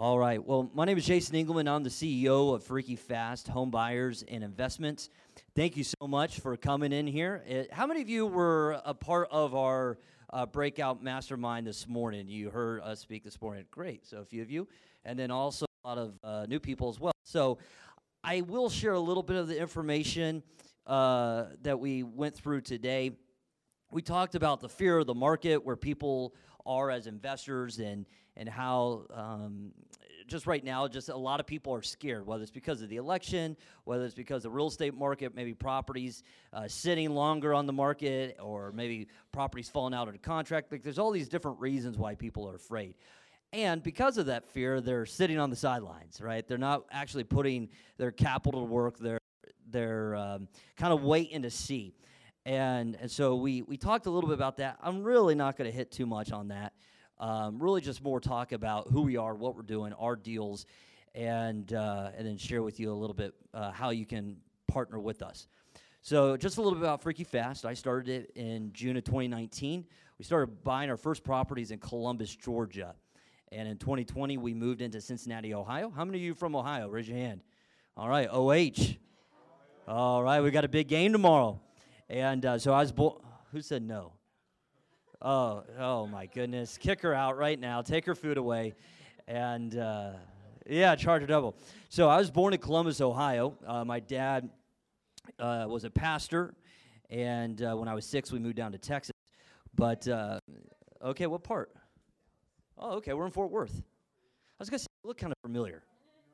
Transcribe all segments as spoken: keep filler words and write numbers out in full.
All right. Well, my name is Jason Engelman. I'm the C E O of Freaky Fast Home Buyers and Investments. Thank you so much for coming in here. It, how many of you were a part of our uh, breakout mastermind this morning? You heard us speak this morning. Great. So a few of you. And then also a lot of uh, new people as well. So I will share a little bit of the information uh, that we went through today. We talked about the fear of the market, where people are as investors, and and how um, just right now, just a lot of people are scared, whether it's because of the election, whether it's because of the real estate market, maybe properties uh, sitting longer on the market, or maybe properties falling out of the contract. Like, there's all these different reasons why people are afraid. And because of that fear, they're sitting on the sidelines, right? They're not actually putting their capital to work. They're, they're um, kind of waiting to see. And and so we, we talked a little bit about that. I'm really not going to hit too much on that. Um, really just more talk about who we are, what we're doing, our deals, and uh, and then share with you a little bit uh, how you can partner with us. So just a little bit about Freaky Fast. I started it in June of twenty nineteen. We started buying our first properties in Columbus, Georgia. And in twenty twenty, we moved into Cincinnati, Ohio. How many of you are from Ohio? Raise your hand. All right, O H. All right, we got a big game tomorrow. And uh, so I was born. Who said no? Oh, oh my goodness. Kick her out right now. Take her food away. And, uh, yeah, charge her double. So I was born in Columbus, Ohio. Uh, my dad uh, was a pastor. And uh, when I was six, we moved down to Texas. But, uh, okay, what part? Oh, okay, we're in Fort Worth. I was going to say, you look kind of familiar.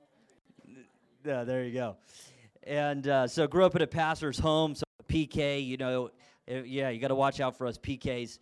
Yeah, there you go. And uh, so grew up in a pastor's home. So P K, you know, uh, yeah, you got to watch out for us P Ks.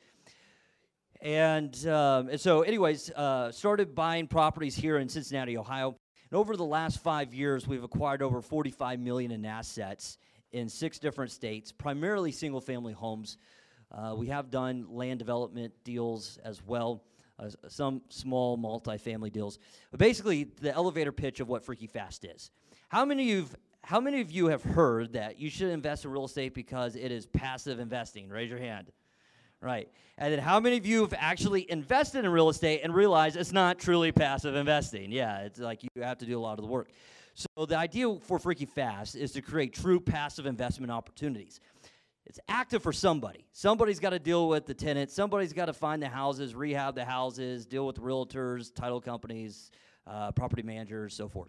And, um, and so, anyways, uh, started buying properties here in Cincinnati, Ohio. And over the last five years, we've acquired over forty-five million dollars in assets in six different states, primarily single-family homes. Uh, we have done land development deals as well, uh, some small multifamily deals. But basically, the elevator pitch of what Freaky Fast is. How many of you've How many of you have heard that you should invest in real estate because it is passive investing? Raise your hand. Right. And then how many of you have actually invested in real estate and realized it's not truly passive investing? Yeah, it's like you have to do a lot of the work. So the idea for Freaky Fast is to create true passive investment opportunities. It's active for somebody. Somebody's got to deal with the tenants. Somebody's got to find the houses, rehab the houses, deal with realtors, title companies, uh, property managers, so forth.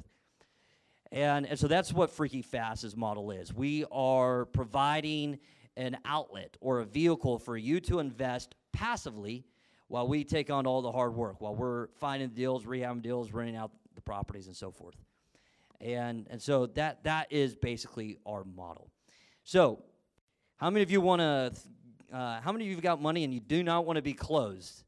And, and so that's what Freaky Fast's model is. We are providing an outlet or a vehicle for you to invest passively while we take on all the hard work, while we're finding deals, rehabbing deals, renting out the properties, and so forth. And, and so that that is basically our model. So how many of you want to, uh, how many of you have got money and you do not want to be closed?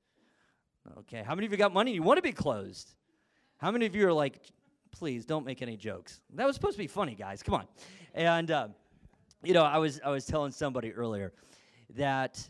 Okay, how many of you got money and you want to be closed? How many of you are like, please don't make any jokes? That was supposed to be funny, guys. Come on. And, uh, you know, I was I was telling somebody earlier that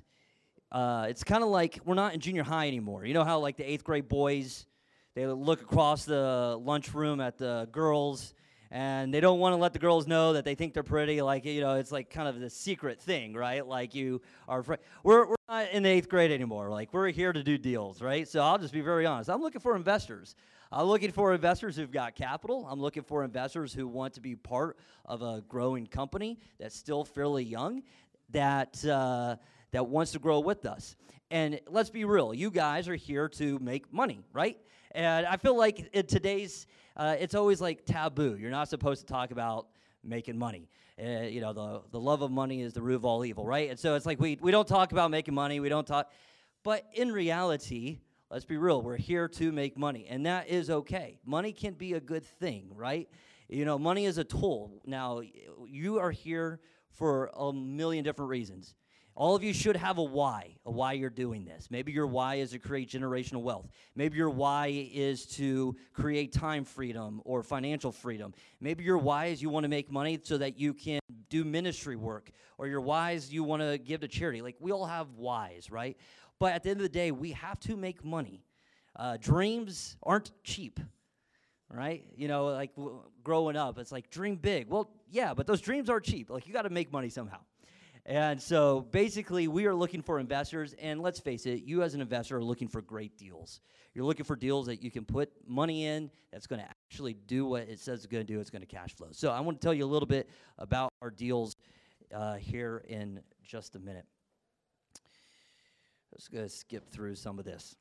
uh, it's kind of like we're not in junior high anymore. You know how, like, the eighth grade boys, they look across the lunchroom at the girls, and they don't want to let the girls know that they think they're pretty. Like, you know, it's like kind of the secret thing, right? Like, you are afraid. We're, we're not in the eighth grade anymore. Like, we're here to do deals, right? So I'll just be very honest. I'm looking for investors. I'm looking for investors who've got capital. I'm looking for investors who want to be part of a growing company that's still fairly young, that uh, that wants to grow with us. And let's be real, you guys are here to make money, right? And I feel like in today's, uh, it's always like taboo. You're not supposed to talk about making money. Uh, you know, the, the love of money is the root of all evil, right? And so it's like we, we don't talk about making money. We don't talk. But in reality, let's be real, we're here to make money, and that is okay. Money can be a good thing, right? You know, money is a tool. Now, you are here for a million different reasons. All of you should have a why, a why you're doing this. Maybe your why is to create generational wealth. Maybe your why is to create time freedom or financial freedom. Maybe your why is you want to make money so that you can do ministry work, or your why is you want to give to charity. Like, we all have whys, right? But at the end of the day, we have to make money. Uh, dreams aren't cheap, right? You know, like w- growing up, it's like, dream big. Well, yeah, but those dreams are cheap. Like, you got to make money somehow. And so basically, we are looking for investors, and let's face it, you as an investor are looking for great deals. You're looking for deals that you can put money in that's going to actually do what it says it's going to do. It's going to cash flow. So I want to tell you a little bit about our deals uh, here in just a minute. Let's go skip through some of this.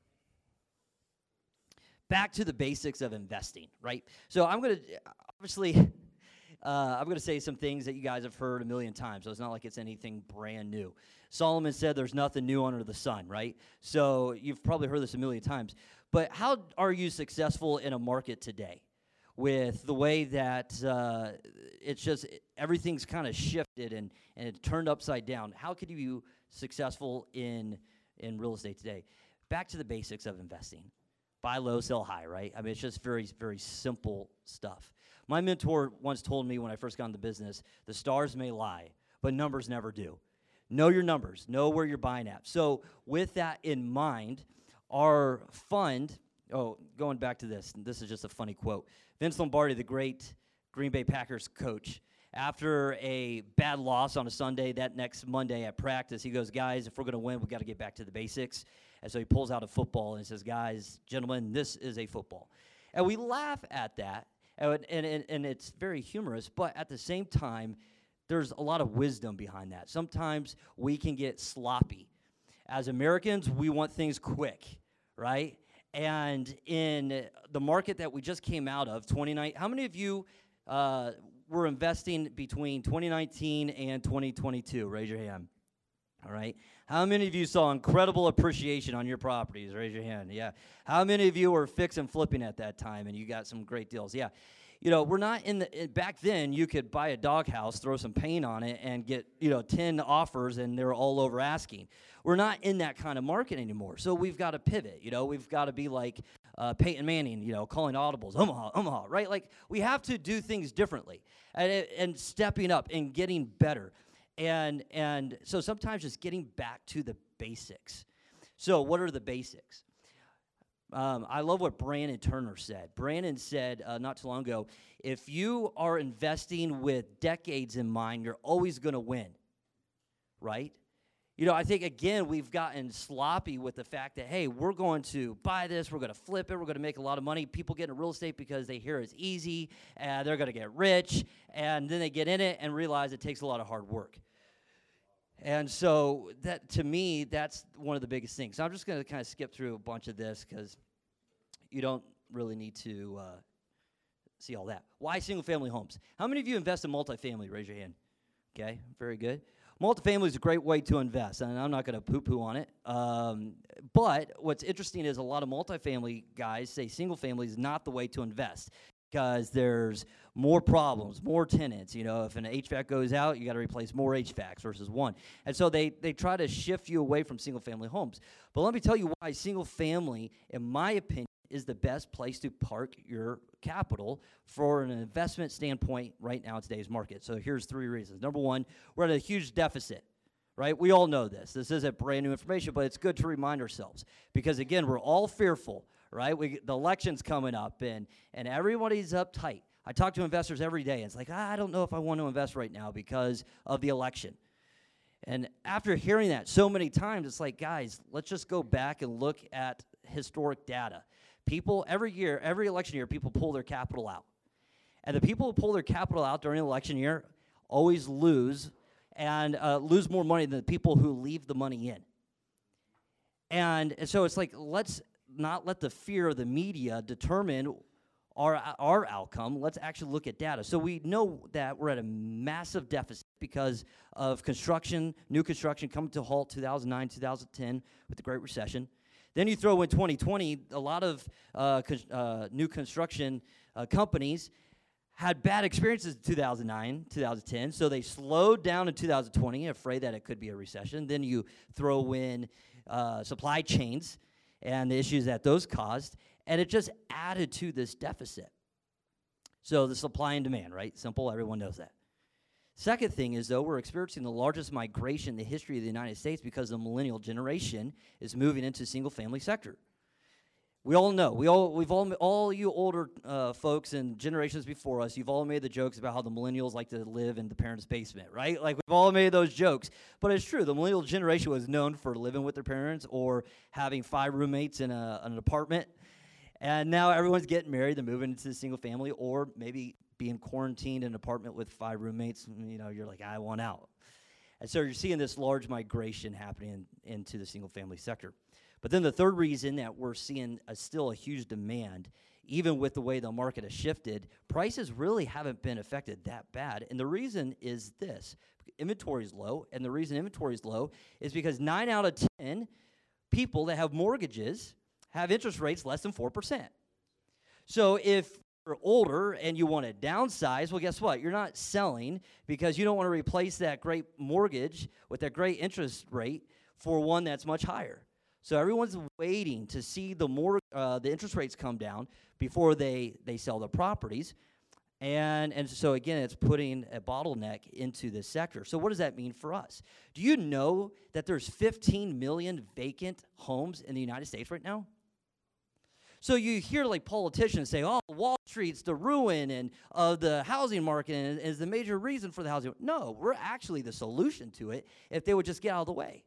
Back to the basics of investing, right? So I'm going to, obviously... Uh, I'm going to say some things that you guys have heard a million times, so it's not like it's anything brand new. Solomon said there's nothing new under the sun, right? So you've probably heard this a million times. But how are you successful in a market today with the way that uh, it's just everything's kind of shifted and, and it turned upside down? How could you be successful in, in real estate today? Back to the basics of investing. Buy low, sell high, right? I mean, it's just very, very simple stuff. My mentor once told me when I first got into business, the stars may lie, but numbers never do. Know your numbers. Know where you're buying at. So with that in mind, our fund, oh, going back to this, and this is just a funny quote. Vince Lombardi, the great Green Bay Packers coach, after a bad loss on a Sunday, that next Monday at practice, he goes, guys, if we're going to win, we've got to get back to the basics. And so he pulls out a football and says, guys, gentlemen, this is a football. And we laugh at that. And, and, and it's very humorous, but at the same time, there's a lot of wisdom behind that. Sometimes we can get sloppy. As Americans, we want things quick, right? And in the market that we just came out of, twenty nineteen, how many of you uh, were investing between twenty nineteen and twenty twenty-two? Raise your hand. All right. How many of you saw incredible appreciation on your properties? Raise your hand. Yeah. How many of you were fix and flipping at that time and you got some great deals? Yeah. You know, we're not in the, back then you could buy a doghouse, throw some paint on it, and get, you know, ten offers and they're all over asking. We're not in that kind of market anymore. So we've got to pivot. You know, we've got to be like uh, Peyton Manning, you know, calling audibles, Omaha, Omaha, right? Like we have to do things differently and, and stepping up and getting better. And and so sometimes just getting back to the basics. So what are the basics? Um, I love what Brandon Turner said. Brandon said uh, not too long ago, if you are investing with decades in mind, you're always going to win, right? You know, I think, again, we've gotten sloppy with the fact that, hey, we're going to buy this, we're going to flip it, we're going to make a lot of money. People get into real estate because they hear it's easy, and they're going to get rich, and then they get in it and realize it takes a lot of hard work. And so that, to me, that's one of the biggest things. So I'm just going to kind of skip through a bunch of this because you don't really need to uh, see all that. Why single-family homes? How many of you invest in multifamily? Raise your hand. Okay, very good. Multifamily is a great way to invest, and I'm not going to poo-poo on it. Um, but what's interesting is a lot of multifamily guys say single-family is not the way to invest, because there's more problems, more tenants. You know, if an H V A C goes out, you got to replace more H V A Cs versus one. And so they, they try to shift you away from single-family homes. But let me tell you why single-family, in my opinion, is the best place to park your capital for an investment standpoint right now in today's market. So here's three reasons. Number one, we're at a huge deficit, right? We all know this. This isn't brand new information, but it's good to remind ourselves. Because, again, we're all fearful. Right, we, the election's coming up, and, and everybody's uptight. I talk to investors every day, and it's like, ah, I don't know if I want to invest right now because of the election. And after hearing that so many times, it's like, guys, let's just go back and look at historic data. People, every year, every election year, people pull their capital out. And the people who pull their capital out during the election year always lose, and uh, lose more money than the people who leave the money in. And, and so it's like, let's not let the fear of the media determine our our outcome. Let's actually look at data. So we know that we're at a massive deficit because of construction, new construction coming to a halt two thousand nine, two thousand ten with the Great Recession. Then you throw in twenty twenty, a lot of uh, con- uh, new construction uh, companies had bad experiences in two thousand nine, two thousand ten, so they slowed down in two thousand twenty, afraid that it could be a recession. Then you throw in uh, supply chains and the issues that those caused, and it just added to this deficit. So the supply and demand, right? Simple, everyone knows that. Second thing is, though, we're experiencing the largest migration in the history of the United States because the millennial generation is moving into single-family sector. We all know. We all, we've all, all you older uh, folks and generations before us, you've all made the jokes about how the millennials like to live in the parents' basement, right? Like, we've all made those jokes. But it's true. The millennial generation was known for living with their parents or having five roommates in a, an apartment. And now everyone's getting married. They're moving into a single family, or maybe being quarantined in an apartment with five roommates. You know, you're like, I want out. And so you're seeing this large migration happening in, into the single family sector. But then the third reason that we're seeing a, still a huge demand, even with the way the market has shifted, prices really haven't been affected that bad. And the reason is this. Inventory is low, and the reason inventory is low is because nine out of ten people that have mortgages have interest rates less than four percent. So if you're older and you want to downsize, well, guess what? You're not selling because you don't want to replace that great mortgage with that great interest rate for one that's much higher. So everyone's waiting to see the more uh, the interest rates come down before they, they sell the properties. And, and so, again, it's putting a bottleneck into this sector. So what does that mean for us? Do you know that there's fifteen million vacant homes in the United States right now? So you hear like politicians say, oh, Wall Street's the ruin and of the housing market and is the major reason for the housing. No, we're actually the solution to it if they would just get out of the way.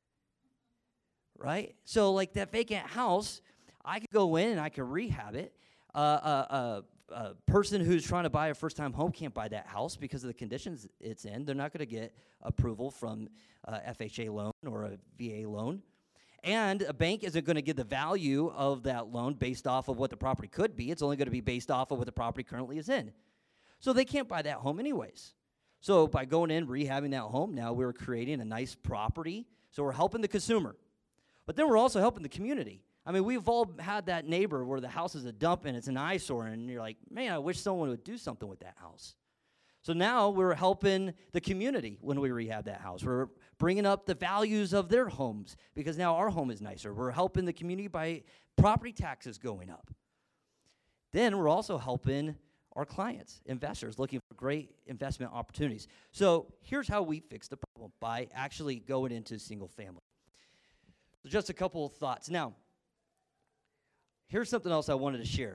Right? So like that vacant house, I could go in and I could rehab it. Uh, uh, uh, a person who's trying to buy a first-time home can't buy that house because of the conditions it's in. They're not going to get approval from uh, F H A loan or a V A loan. And a bank isn't going to give the value of that loan based off of what the property could be. It's only going to be based off of what the property currently is in. So they can't buy that home anyways. So by going in, rehabbing that home, now we're creating a nice property. So we're helping the consumer. But then we're also helping the community. I mean, we've all had that neighbor where the house is a dump and it's an eyesore, and you're like, man, I wish someone would do something with that house. So now we're helping the community when we rehab that house. We're bringing up the values of their homes because now our home is nicer. We're helping the community by property taxes going up. Then we're also helping our clients, investors, looking for great investment opportunities. So here's how we fix the problem, by actually going into single family. So just a couple of thoughts. Now, here's something else I wanted to share.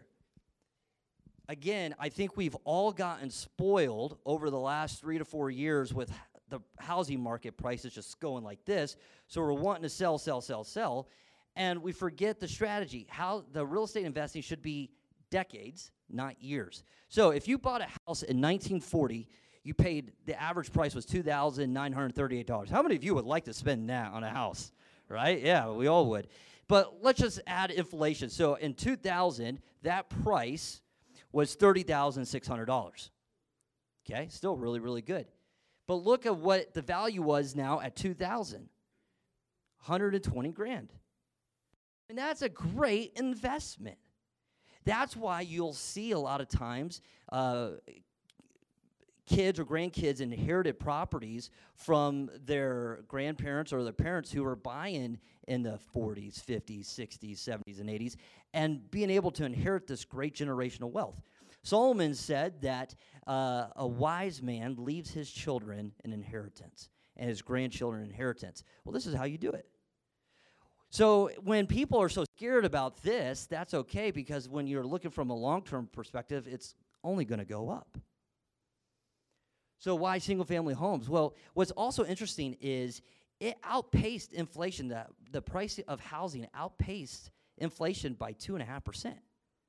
Again, I think we've all gotten spoiled over the last three to four years with the housing market prices just going like this. So we're wanting to sell, sell, sell, sell, and we forget the strategy. How the real estate investing should be decades, not years. So if you bought a house in nineteen forty, you paid, the average price was two thousand nine hundred thirty-eight dollars. How many of you would like to spend that on a house? Right? Yeah, we all would. But let's just add inflation. So in two thousand, that price was thirty thousand six hundred dollars. Okay, still really, really good. But look at what the value was now at two thousand, one hundred twenty grand. And that's a great investment. That's why you'll see a lot of times uh, kids or grandkids inherited properties from their grandparents or their parents who were buying in the forties, fifties, sixties, seventies, and eighties, and being able to inherit this great generational wealth. Solomon said that uh, a wise man leaves his children an inheritance and his grandchildren an inheritance. Well, this is how you do it. So when people are so scared about this, that's okay, because when you're looking from a long-term perspective, it's only going to go up. So why single-family homes? Well, what's also interesting is it outpaced inflation. The, the price of housing outpaced inflation by two point five percent.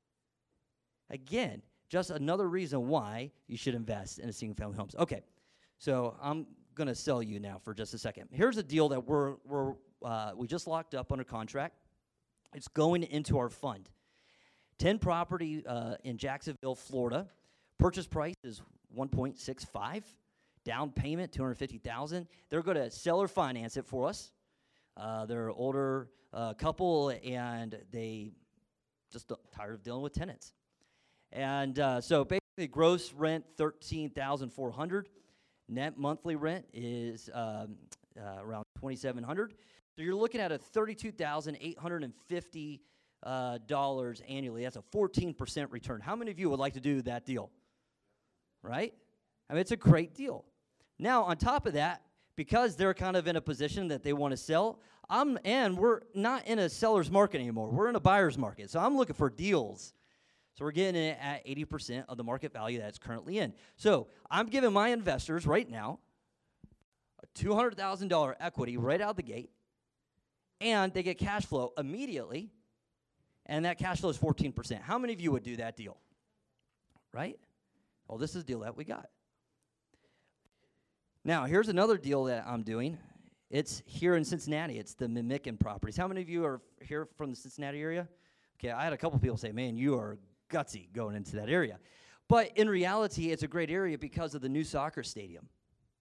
Again, just another reason why you should invest in a single-family homes. Okay, so I'm going to sell you now for just a second. Here's a deal that we're, we're uh, we just locked up under contract. It's going into our fund. ten property uh, in Jacksonville, Florida. Purchase price is one point six five. Down payment, two hundred fifty thousand dollars. They're going to seller finance it for us. Uh, they're an older uh, couple, and they just tired of dealing with tenants. And uh, so basically gross rent thirteen thousand four hundred dollars. Net monthly rent is um, uh, around twenty-seven hundred dollars. So you're looking at a thirty-two thousand eight hundred fifty dollars uh, annually. That's a fourteen percent return. How many of you would like to do that deal? Right? I mean, it's a great deal. Now, on top of that, because they're kind of in a position that they want to sell, I'm and we're not in a seller's market anymore. We're in a buyer's market. So I'm looking for deals. So we're getting it at eighty percent of the market value that it's currently in. So I'm giving my investors right now a two hundred thousand dollars equity right out the gate, and they get cash flow immediately, and that cash flow is fourteen percent. How many of you would do that deal? Right? Well, this is the deal that we got. Now, here's another deal that I'm doing. It's here in Cincinnati. It's the McMicken properties. How many of you are here from the Cincinnati area? Okay, I had a couple people say, man, you are gutsy going into that area. But in reality, it's a great area because of the new soccer stadium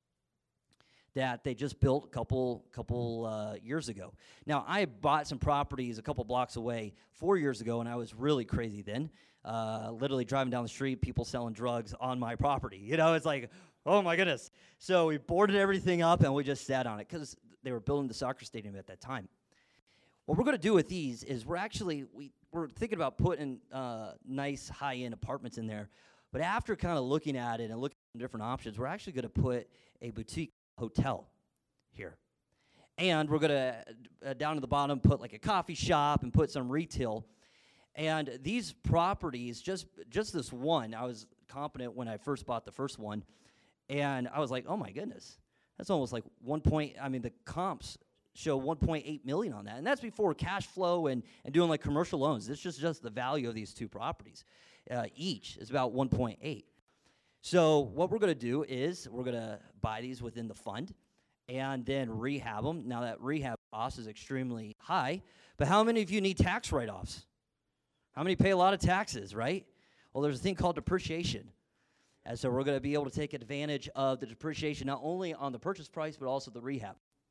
that they just built a couple couple uh, years ago. Now, I bought some properties a couple blocks away four years ago, and I was really crazy then. Uh, literally driving down the street, people selling drugs on my property. You know, it's like, oh my goodness. So we boarded everything up, and we just sat on it because they were building the soccer stadium at that time. What we're going to do with these is we're actually, we, we're thinking about putting uh, nice high-end apartments in there. But after kind of looking at it and looking at different options, we're actually going to put a boutique hotel here. And we're going to, uh, down at the bottom, put like a coffee shop and put some retail. And these properties, just just this one, I was confident when I first bought the first one. And I was like, oh my goodness, that's almost like one point, I mean, the comps show one point eight million on that. And that's before cash flow and, and doing like commercial loans. This is just the value of these two properties. Uh, each is about one point eight. So what we're going to do is we're going to buy these within the fund and then rehab them. Now that rehab cost is extremely high, but how many of you need tax write-offs? How many pay a lot of taxes, right? Well, there's a thing called depreciation. And so we're going to be able to take advantage of the depreciation not only on the purchase price, but also the rehab.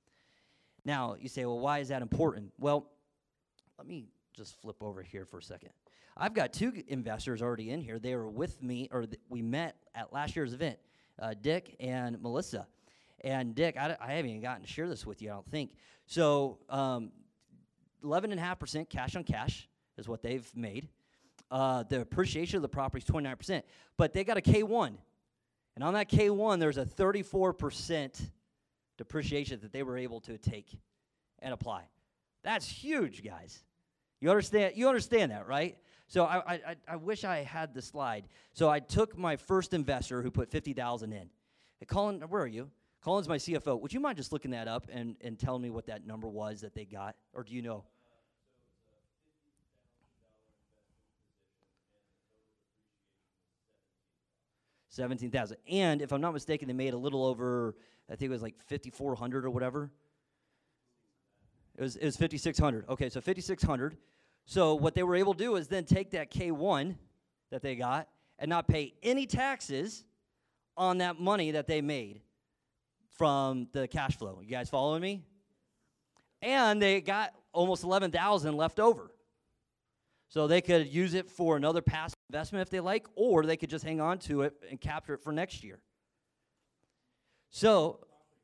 Now, you say, well, why is that important? Well, let me just flip over here for a second. I've got two investors already in here. They were with me, or th- we met at last year's event, uh, Dick and Melissa. And Dick, I, d- I haven't even gotten to share this with you, I don't think. So um, eleven point five percent cash on cash is what they've made. Uh, the appreciation of the property is twenty-nine percent. But they got a K one. And on that K one, there's a thirty-four percent depreciation that they were able to take and apply. That's huge, guys. You understand? You understand that, right? So I, I, I wish I had the slide. So I took my first investor who put fifty thousand dollars in. Hey, Colin, where are you? Colin's my C F O. Would you mind just looking that up and, and telling me what that number was that they got? Or do you know? seventeen thousand. And if I'm not mistaken, they made a little over, I think it was like fifty-four hundred or whatever. It was, it was fifty-six hundred. Okay, so fifty-six hundred. So what they were able to do is then take that K one that they got and not pay any taxes on that money that they made from the cash flow. You guys following me? And they got almost eleven thousand left over. So they could use it for another passive investment if they like, or they could just hang on to it and capture it for next year. So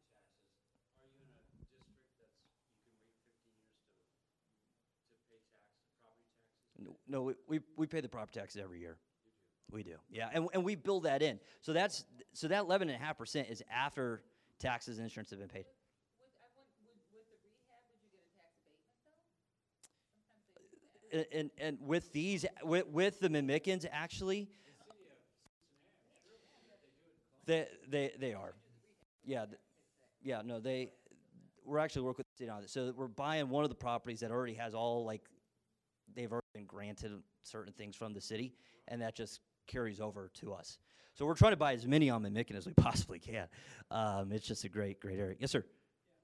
no, we, we we pay the property taxes every year. We do, yeah, and and we build that in. So that's so that eleven and a half percent is after taxes and insurance have been paid. And, and and with these, with, with the McMickens, actually, they they they are, yeah, th- yeah. No, they we're actually working with the city on it. So we're buying one of the properties that already has all like they've already been granted certain things from the city, and that just carries over to us. So we're trying to buy as many on McMicken as we possibly can. Um, it's just a great great area. Yes, sir.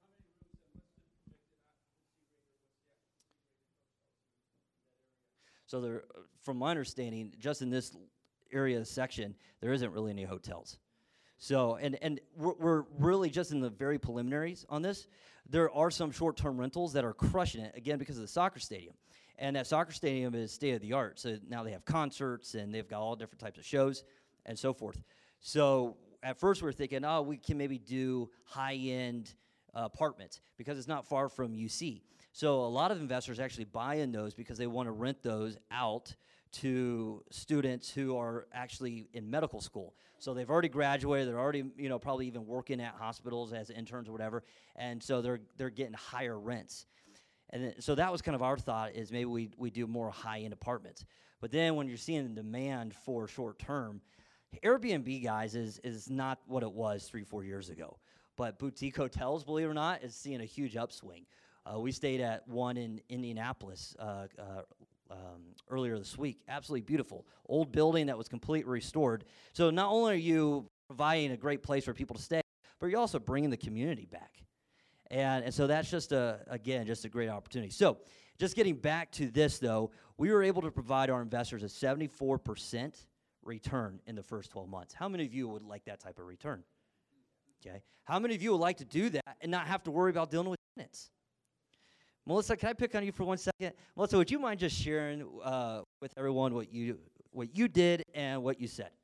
So there, from my understanding, just in this area section, there isn't really any hotels. So, and and we're, we're really just in the very preliminaries on this. There are some short-term rentals that are crushing it, again, because of the soccer stadium. And that soccer stadium is state-of-the-art. So now they have concerts, and they've got all different types of shows and so forth. So at first we were thinking, oh, we can maybe do high-end uh, apartments because it's not far from U C. So a lot of investors actually buy in those because they want to rent those out to students who are actually in medical school. So they've already graduated, they're already, you know, probably even working at hospitals as interns or whatever, and so they're they're getting higher rents. And then, so that was kind of our thought is maybe we we do more high-end apartments. But then when you're seeing the demand for short-term, Airbnb, guys, is is not what it was three, four years ago. But boutique hotels, believe it or not, is seeing a huge upswing. Uh, we stayed at one in Indianapolis uh, uh, um, earlier this week. Absolutely beautiful. Old building that was completely restored. So not only are you providing a great place for people to stay, but you're also bringing the community back. And, and so that's just, a, again, just a great opportunity. So just getting back to this, though, we were able to provide our investors a seventy-four percent return in the first twelve months. How many of you would like that type of return? Okay. How many of you would like to do that and not have to worry about dealing with tenants? Melissa, can I pick on you for one second? Melissa, would you mind just sharing uh, with everyone what you what you did and what you said?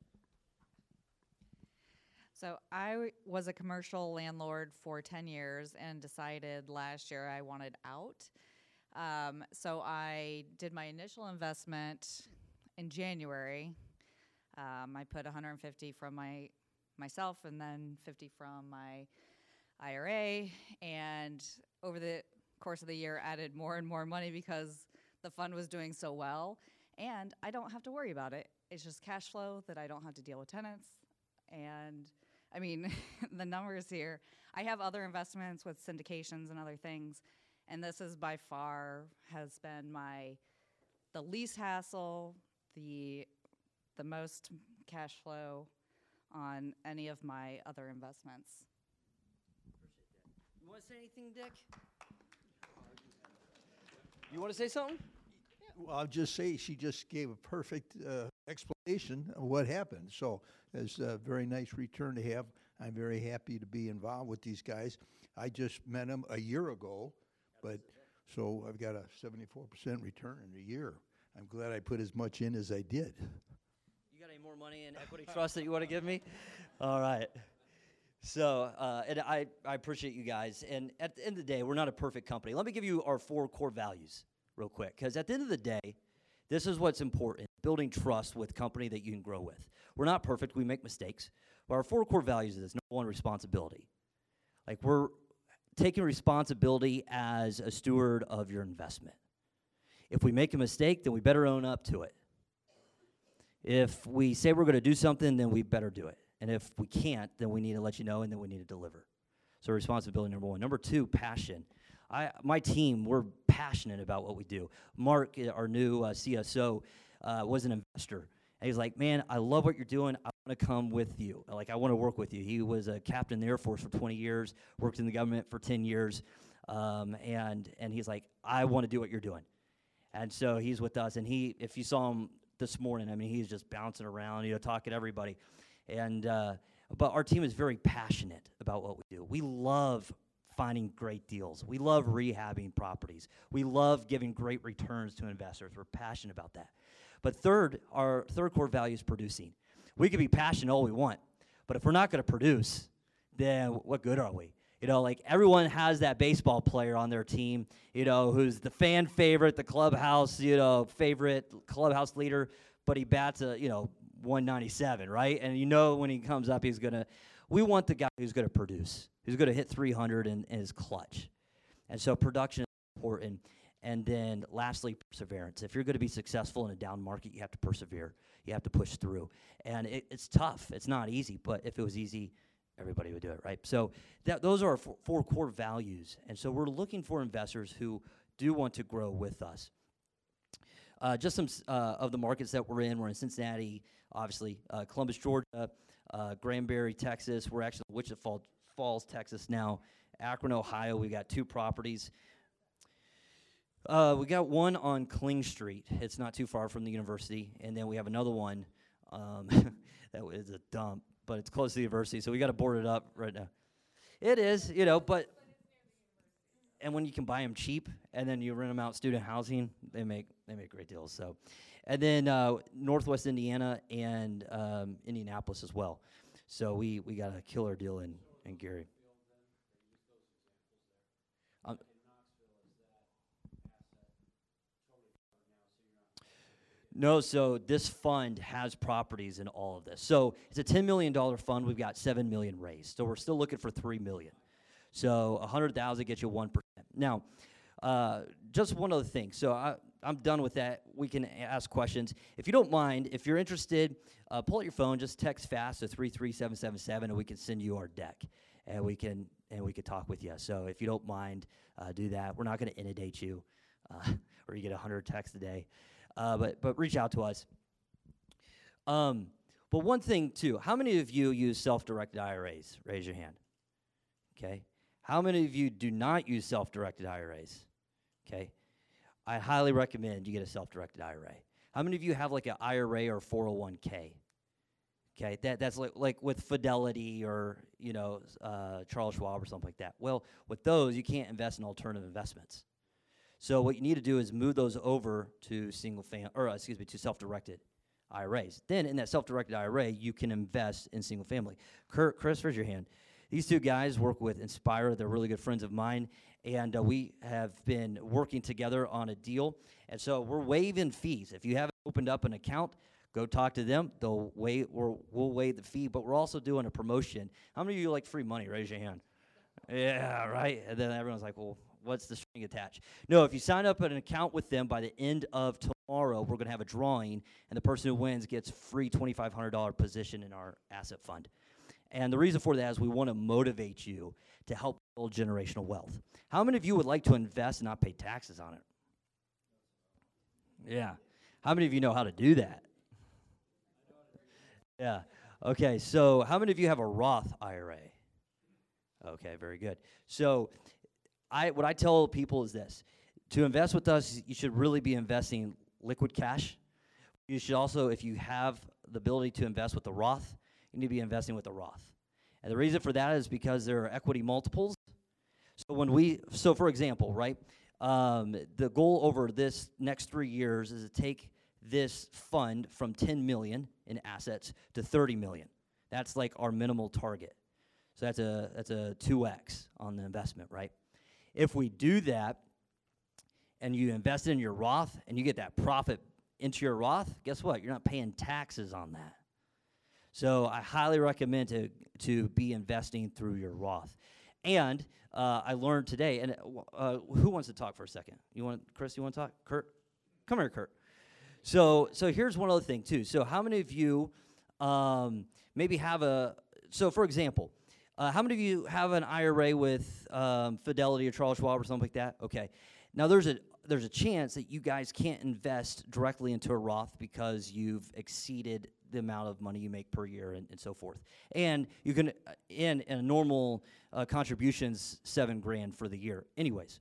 So I w- was a commercial landlord for ten years and decided last year I wanted out. Um, so I did my initial investment in January. Um, I put one hundred fifty from my myself and then fifty from my I R A, and over the course of the year added more and more money because the fund was doing so well, and I don't have to worry about it. It's just cash flow that I don't have to deal with tenants. And I mean, the numbers here, I have other investments with syndications and other things, and this is by far has been my the least hassle, the the most cash flow on any of my other investments. You want to say anything, Dick? You want to say something? Well, I'll just say she just gave a perfect uh, explanation of what happened. So it's a very nice return to have. I'm very happy to be involved with these guys. I just met them a year ago, but so I've got a seventy-four percent return in a year. I'm glad I put as much in as I did. You got any more money in equity trust that you want to give me? All right. So, uh, and I, I appreciate you guys. And at the end of the day, we're not a perfect company. Let me give you our four core values real quick. Because at the end of the day, this is what's important, building trust with company that you can grow with. We're not perfect. We make mistakes. But our four core values is, number one, responsibility. Like, we're taking responsibility as a steward of your investment. If we make a mistake, then we better own up to it. If we say we're going to do something, then we better do it. And if we can't, then we need to let you know, and then we need to deliver. So responsibility, number one. Number two, passion. I, my team, we're passionate about what we do. Mark, our new uh, C S O, uh, was an investor. And he's like, man, I love what you're doing. I want to come with you. Like, I want to work with you. He was a captain in the Air Force for twenty years, worked in the government for ten years. Um, and, and he's like, I want to do what you're doing. And so he's with us. And he, if you saw him this morning, I mean, he's just bouncing around, you know, talking to everybody. And uh, but our team is very passionate about what we do. We love finding great deals. We love rehabbing properties. We love giving great returns to investors. We're passionate about that. But third, our third core value is producing. We can be passionate all we want, but if we're not going to produce, then what good are we? You know, like everyone has that baseball player on their team, you know, who's the fan favorite, the clubhouse, you know, favorite clubhouse leader, but he bats a, you know, one ninety-seven, right? And you know when he comes up, he's going to, we want the guy who's going to produce, who's going to hit three hundred in, in his clutch. And so production is important. And then lastly, perseverance. If you're going to be successful in a down market, you have to persevere. You have to push through. And it, it's tough. It's not easy, but if it was easy, everybody would do it, right? So that, those are our four, four core values. And so we're looking for investors who do want to grow with us. Uh, just some uh, of the markets that we're in. We're in Cincinnati, obviously, uh, Columbus, Georgia, uh, Granbury, Texas. We're actually in Wichita Fall, Falls, Texas now. Akron, Ohio, we got two properties. Uh, we got one on Kling Street. It's not too far from the university. And then we have another one um, that is a dump, but it's close to the university, so we got to board it up right now. It is, you know, but... And when you can buy them cheap, and then you rent them out student housing, they make they make great deals. So, and then uh, Northwest Indiana and um, Indianapolis as well. So we, we got a killer deal in, in Gary. Um, no, so this fund has properties in all of this. So it's a ten million dollars fund. We've got seven million dollars raised. So we're still looking for three million dollars. So one hundred thousand dollars gets you one percent. Now, uh, just one other thing. So I, I'm done with that. We can ask questions. If you don't mind, if you're interested, uh, pull out your phone, just text FAST to three three seven seven seven, and we can send you our deck, and we can and we can talk with you. So if you don't mind, uh, do that. We're not going to inundate you, uh, or you get one hundred texts a day, uh, but but reach out to us. Um, but one thing too, how many of you use self-directed I R As? Raise your hand. Okay. How many of you do not use self-directed I R As? Okay. I highly recommend you get a self-directed I R A. How many of you have like an I R A or four oh one k? Okay, that that's like like with Fidelity or you know uh, Charles Schwab or something like that. Well, with those you can't invest in alternative investments. So what you need to do is move those over to single fam or uh, excuse me to self-directed I R As. Then in that self-directed I R A you can invest in single family. Kurt, Chris, raise your hand. These two guys work with Inspire. They're really good friends of mine, and uh, we have been working together on a deal. And so we're waiving fees. If you haven't opened up an account, go talk to them. They'll waive, or we'll waive the fee. But we're also doing a promotion. How many of you like free money? Raise your hand. Yeah, right. And then everyone's like, well, what's the string attached? No, if you sign up an account with them by the end of tomorrow, we're going to have a drawing, and the person who wins gets free twenty-five hundred dollars position in our asset fund. And the reason for that is we want to motivate you to help build generational wealth. How many of you would like to invest and not pay taxes on it? Yeah. How many of you know how to do that? Yeah. Okay, so how many of you have a Roth I R A? Okay, very good. So I what I tell people is this. To invest with us, you should really be investing liquid cash. You should also, if you have the ability to invest with the Roth, you need to be investing with a Roth. And the reason for that is because there are equity multiples. So when we, so for example, right, um, the goal over this next three years is to take this fund from ten million in assets to thirty million. That's like our minimal target. So that's a that's a two X on the investment, right? If we do that and you invest in your Roth and you get that profit into your Roth, guess what? You're not paying taxes on that. So I highly recommend to, to be investing through your Roth. And uh, I learned today, and uh, who wants to talk for a second? You want, Chris, you want to talk? Kurt? Come here, Kurt. So so here's one other thing, too. So how many of you um, maybe have a, so for example, uh, how many of you have an I R A with um, Fidelity or Charles Schwab or something like that? Okay. Now there's a there's a chance that you guys can't invest directly into a Roth because you've exceeded the amount of money you make per year and, and so forth. And you can, uh, in, in a normal uh, contributions, seven grand for the year anyways.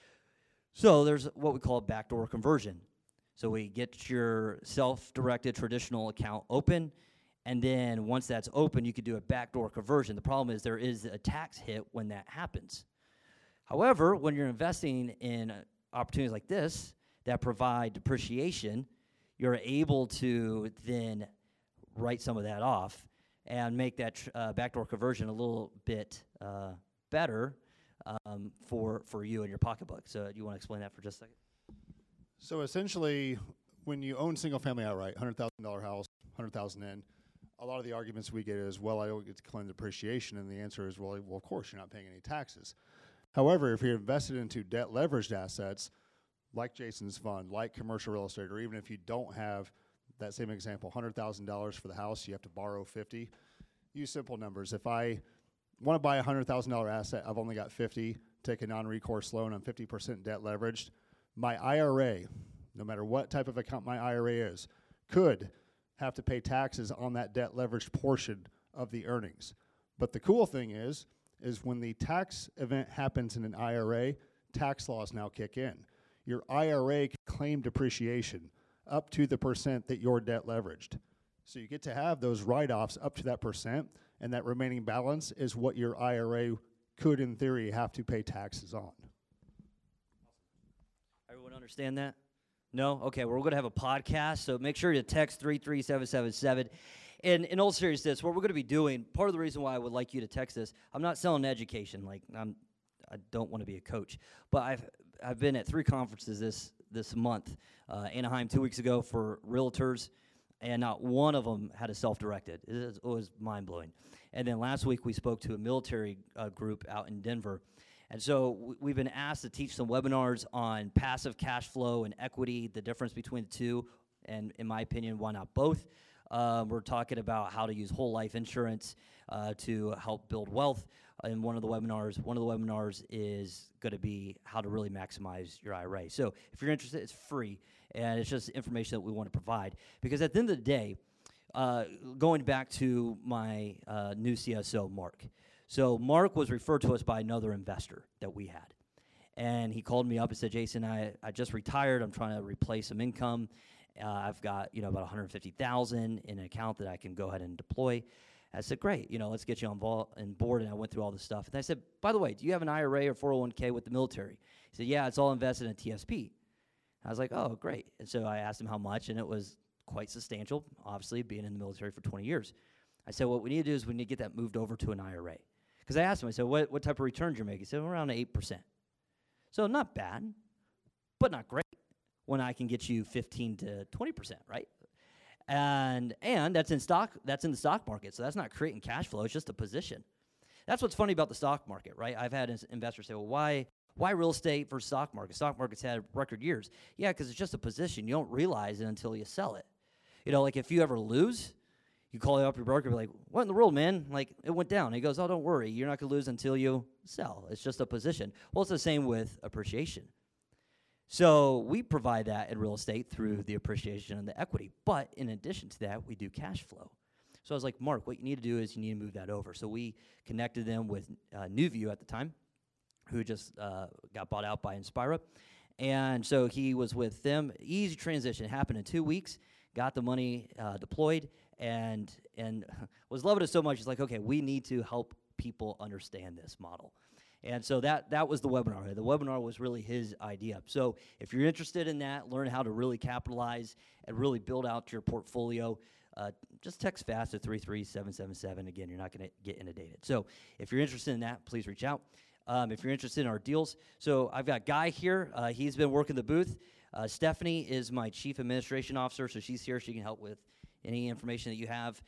So there's what we call a backdoor conversion. So we get your self-directed traditional account open, and then once that's open, you could do a backdoor conversion. The problem is there is a tax hit when that happens. However, when you're investing in uh, opportunities like this that provide depreciation, you're able to then write some of that off and make that tr uh, backdoor conversion a little bit uh, better um, for for you and your pocketbook. So, do you want to explain that for just a second? So essentially, when you own single family outright, one hundred thousand dollar house, one hundred thousand in, a lot of the arguments we get is, well, I don't get to claim depreciation, and the answer is, well, well, of course, you're not paying any taxes. However, if you're invested into debt leveraged assets, like Jason's fund, like commercial real estate, or even if you don't have that same example, one hundred thousand dollars for the house, you have to borrow fifty. Use simple numbers. If I want to buy a one hundred thousand dollar asset, I've only got fifty, take a non-recourse loan, I'm fifty percent debt leveraged. My I R A, no matter what type of account my I R A is, could have to pay taxes on that debt leveraged portion of the earnings. But the cool thing is, is when the tax event happens in an I R A, tax laws now kick in. Your I R A can claim depreciation up to the percent that you're debt leveraged. So you get to have those write-offs up to that percent, and that remaining balance is what your I R A could, in theory, have to pay taxes on. Everyone understand that? No? Okay, well, we're going to have a podcast, so make sure to text three three seven seven seven. And in all seriousness, what we're going to be doing, part of the reason why I would like you to text this, I'm not selling education. Like, I'm, I don't want to be a coach. But I've I've been at three conferences this this month. Uh, Anaheim two weeks ago for realtors, and not one of them had a self-directed. It, is, it was mind-blowing. And then last week we spoke to a military uh, group out in Denver, And so w- we've been asked to teach some webinars on passive cash flow and equity, the difference between the two, and in my opinion, why not both? Um, we're talking about how to use whole life insurance uh, to help build wealth. In one of the webinars, one of the webinars is going to be how to really maximize your I R A. So if you're interested, it's free, and it's just information that we want to provide. Because at the end of the day, uh, going back to my uh, new C S O, Mark. So Mark was referred to us by another investor that we had. And he called me up and said, Jason, I, I just retired. I'm trying to replace some income. Uh, I've got, you know, about one hundred fifty thousand in an account that I can go ahead and deploy. I said, great, you know, let's get you on, vol- on board. And I went through all this stuff. And I said, by the way, do you have an I R A or four oh one k with the military? He said, yeah, it's all invested in T S P. I was like, oh, great. And so I asked him how much, and it was quite substantial, obviously, being in the military for twenty years. I said, what we need to do is we need to get that moved over to an I R A. Because I asked him, I said, what, what type of returns you're making? He said, around eight percent. So not bad, but not great when I can get you fifteen to twenty percent, right? And and that's in stock, that's in the stock market, so that's not creating cash flow, it's just a position. That's what's funny about the stock market, right? I've had investors say, well, why why real estate versus stock market? Stock market's had record years. Yeah, because it's just a position. You don't realize it until you sell it. You know, like if you ever lose, you call up your broker and be like, what in the world, man? Like, it went down. He goes, oh, don't worry. You're not going to lose until you sell. It's just a position. Well, it's the same with appreciation. So we provide that in real estate through the appreciation and the equity. But in addition to that, we do cash flow. So I was like, Mark, what you need to do is you need to move that over. So we connected them with uh, NewView at the time, who just uh, got bought out by Inspira. And so he was with them. Easy transition. It happened in two weeks. Got the money uh, deployed, and and was loving it so much. He's like, okay, we need to help people understand this model. And so that that was the webinar. The webinar was really his idea. So if you're interested in that, learn how to really capitalize and really build out your portfolio, uh, just text FAST to three three seven seven seven. Again, you're not going to get inundated. So if you're interested in that, please reach out. Um, if you're interested in our deals. So I've got Guy here. Uh, he's been working the booth. Uh, Stephanie is my chief administration officer, so she's here. She can help with any information that you have.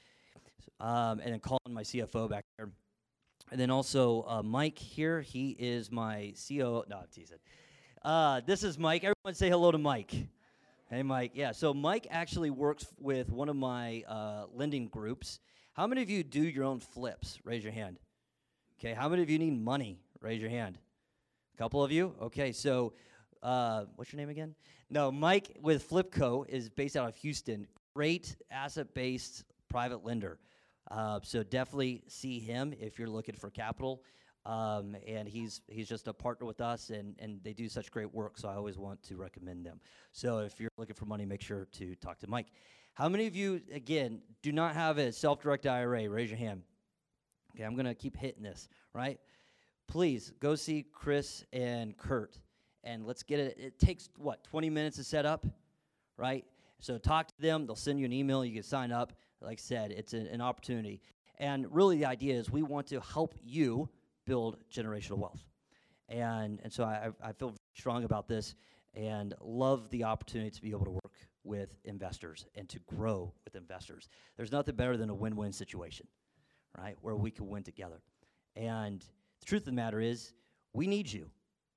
Um, and then Colin, my C F O back there. And then also uh, Mike here. He is my C O O. No, I'm teasing. Uh, this is Mike. Everyone say hello to Mike. Hey, Mike. Yeah, so Mike actually works with one of my uh, lending groups. How many of you do your own flips? Raise your hand. Okay, how many of you need money? Raise your hand. A couple of you? Okay, so uh, what's your name again? No, Mike with Flipco is based out of Houston. Great asset-based private lender. Uh, so definitely see him if you're looking for capital. Um, and he's he's just a partner with us, and, and they do such great work, so I always want to recommend them. So if you're looking for money, make sure to talk to Mike. How many of you, again, do not have a self-directed I R A? Raise your hand. Okay, I'm going to keep hitting this, right? Please go see Chris and Kurt, and let's get it. It takes, what, twenty minutes to set up, right? So talk to them. They'll send you an email. You can sign up. Like I said, it's a, an opportunity. And really the idea is we want to help you build generational wealth. And and so I, I feel strong about this and love the opportunity to be able to work with investors and to grow with investors. There's nothing better than a win-win situation, right, where we can win together. And the truth of the matter is we need you,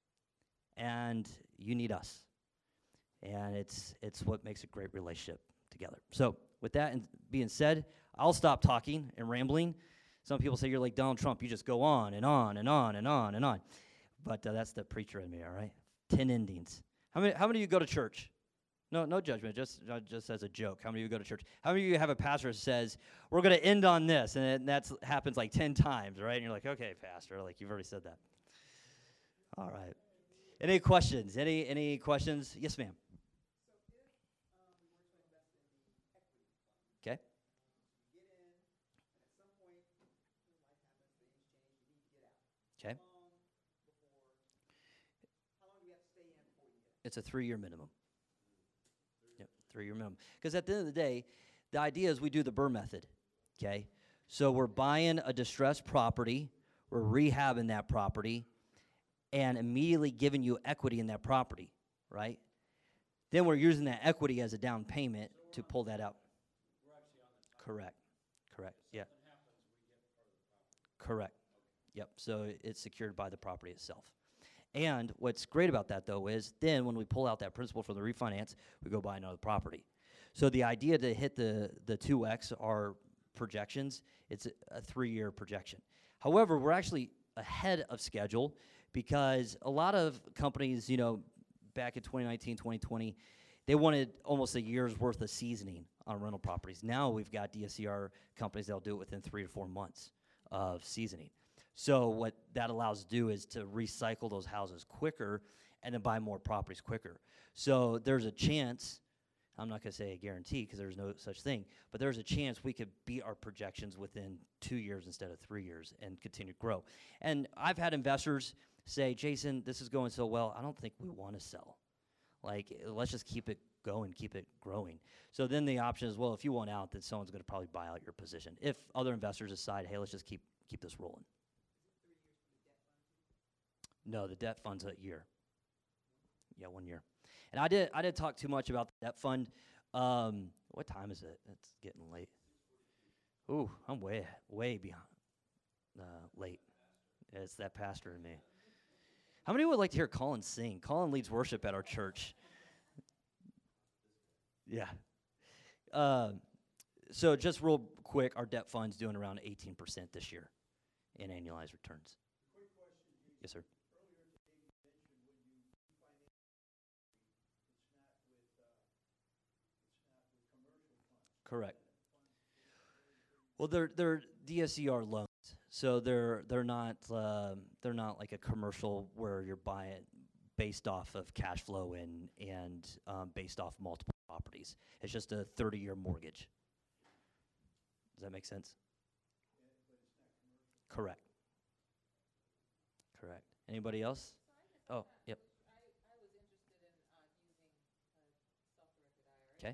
and you need us. And it's it's what makes a great relationship together. So with that being said, I'll stop talking and rambling. Some people say you're like Donald Trump. You just go on and on and on and on and on. But uh, that's the preacher in me, all right? Ten endings. How many How many of you go to church? No, no judgment, just uh, just as a joke. How many of you go to church? How many of you have a pastor that says, we're going to end on this, and that happens like ten times, right? And you're like, okay, pastor, like you've already said that. All right. Any questions? Any Any questions? Yes, ma'am. Okay. Okay. It's a three-year minimum. Yep, three-year minimum. Because at the end of the day, the idea is we do the Burr method, okay? So we're buying a distressed property, we're rehabbing that property, and immediately giving you equity in that property, right? Then we're using that equity as a down payment to pull that out. Correct. Correct. Yeah. Correct. Yep. So i- it's secured by the property itself. And what's great about that, though, is then when we pull out that principal for the refinance, we go buy another property. So the idea to hit the the two X, our projections, it's a, a three-year projection. However, we're actually ahead of schedule because a lot of companies, you know, back in twenty nineteen, twenty twenty, they wanted almost a year's worth of seasoning on rental properties. Now we've got D S C R companies that'll do it within three to four months of seasoning. So what that allows to do is to recycle those houses quicker and then buy more properties quicker. So there's a chance, I'm not going to say a guarantee because there's no such thing, but there's a chance we could beat our projections within two years instead of three years and continue to grow. And I've had investors say, Jason, this is going so well, I don't think we want to sell. Like, uh, let's just keep it going, keep it growing. So then the option is, well, if you want out, then someone's going to probably buy out your position. If other investors decide, hey, let's just keep keep this rolling. No, the debt fund's a year. Yeah, one year. And I did I didn't talk too much about the debt fund. Um, what time is it? It's getting late. Ooh, I'm way way behind. Uh, late. It's that pastor in me. How many would like to hear Colin sing? Colin leads worship at our church. Yeah. Uh, so just real quick, our debt fund's doing around eighteen percent this year in annualized returns. Yes, sir. Correct. Well, they're they're D S C R loans, so they're they're not um, they're not like a commercial where you're buying based off of cash flow and and um, based off multiple properties. It's just a thirty-year mortgage. Does that make sense? Correct. Correct. Anybody else? Oh, yep. Okay.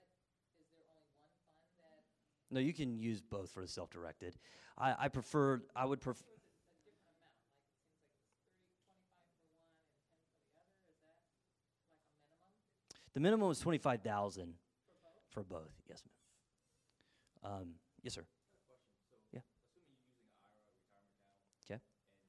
No, you can use both for the self-directed. I, I prefer, I would prefer. The minimum is twenty-five thousand for both. Yes, ma'am. Um, yes, sir. Yeah. Okay.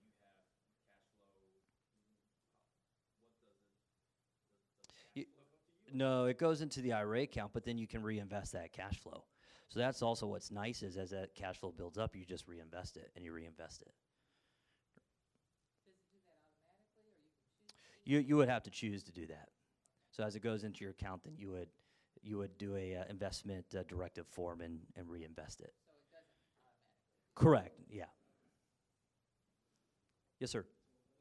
You, no, it goes into the I R A account, but then you can reinvest that cash flow. So that's also what's nice is as that cash flow builds up, you just reinvest it and you reinvest it. You you would have to choose to do that. So as it goes into your account, then you would you would do a uh, investment uh, directive form and, and reinvest it. So it doesn't automatically. Correct. Yeah. Yes, sir.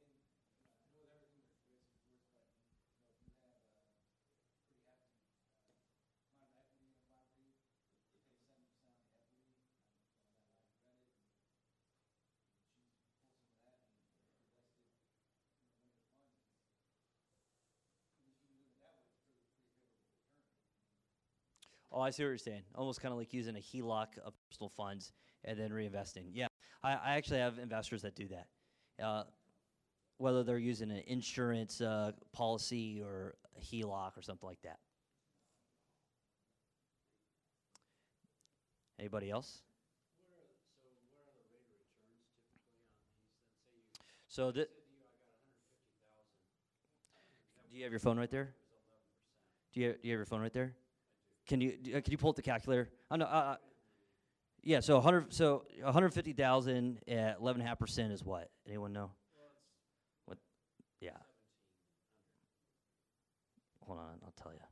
Oh, I see what you're saying. Almost kind of like using a H E L O C of personal funds and then reinvesting. Yeah, I, I actually have investors that do that. Uh, whether they're using an insurance uh, policy or a H E L O C or something like that. Anybody else? So the, do you have your phone right there? Do you, do you have your phone right there? Can you do, uh, can you pull up the calculator? Oh no, uh, yeah. So one hundred, so one hundred fifty thousand at eleven and a half percent is what? Anyone know? What? Yeah. Hold on, I'll tell you.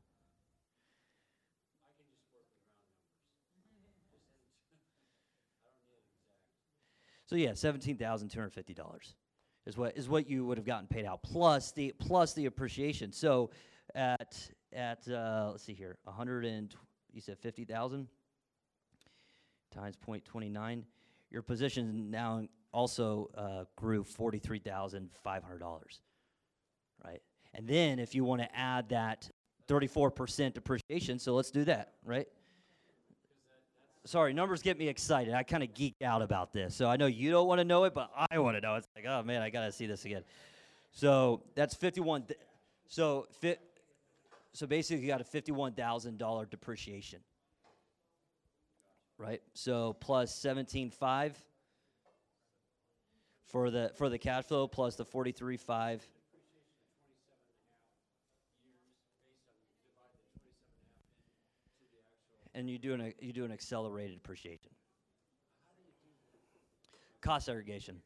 So yeah, seventeen thousand two hundred fifty dollars is what is what you would have gotten paid out plus the plus the appreciation. So at at uh, let's see here, a hundred and you said fifty thousand times point twenty nine. Your position now also uh, grew forty three thousand five hundred dollars, right? And then if you want to add that thirty four percent depreciation, so let's do that, right? Sorry, numbers get me excited. I kind of geek out about this. So I know you don't want to know it, but I want to know. It's like, oh, man, I got to see this again. So that's fifty-one. Th- so fi- so basically you got a fifty-one thousand dollars depreciation, right? So plus seventeen five for the for the cash flow plus the forty-three five. And you do an you do an accelerated depreciation. Cost segregation.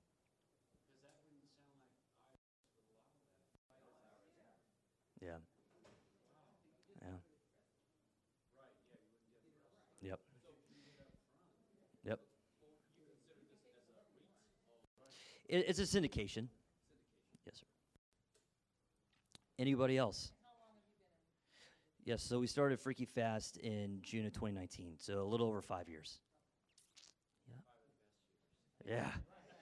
Yeah. Yeah. Yep. Yep. It, it's a syndication. Yes, sir. Anybody else? Yes, so we started Freaky Fast in June of twenty nineteen, so a little over five years. Yeah. Yeah.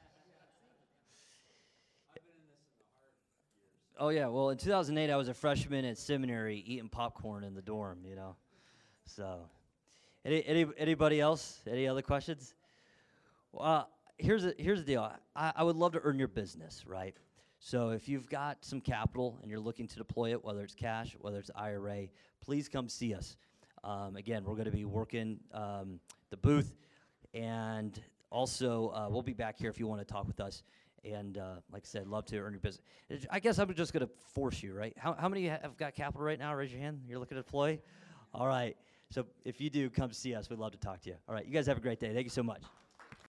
Oh yeah, well in two thousand eight I was a freshman at seminary eating popcorn in the dorm, you know. So, any, any anybody else? Any other questions? Well, uh, here's a, here's the deal. I, I would love to earn your business, right? So if you've got some capital and you're looking to deploy it, whether it's cash, whether it's I R A, please come see us. Um, again, we're going to be working um, the booth, and also uh, we'll be back here if you want to talk with us. And uh, like I said, love to earn your business. I guess I'm just going to force you, right? How, how many have got capital right now? Raise your hand. You're looking to deploy? All right. So if you do, come see us. We'd love to talk to you. All right. You guys have a great day. Thank you so much.